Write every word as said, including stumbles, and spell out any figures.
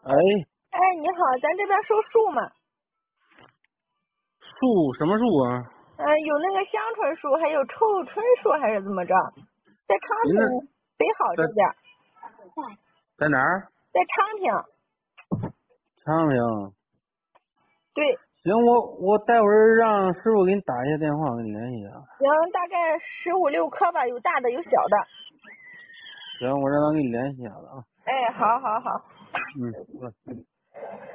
哎， 哎，你好，咱这边收树吗？ 树什么树啊？ 嗯、有那个香椿树，还有臭椿树，还是怎么着？在昌您这平北好这边， 在哪儿？ 在昌平。 昌平。 对， 行，我我待会儿让师傅给你打一下电话，我给你联系一下。 行，大概十五六棵吧，有大的有小的。 行，我让他给你联系一下子啊。 哎，好好好。 嗯，好了。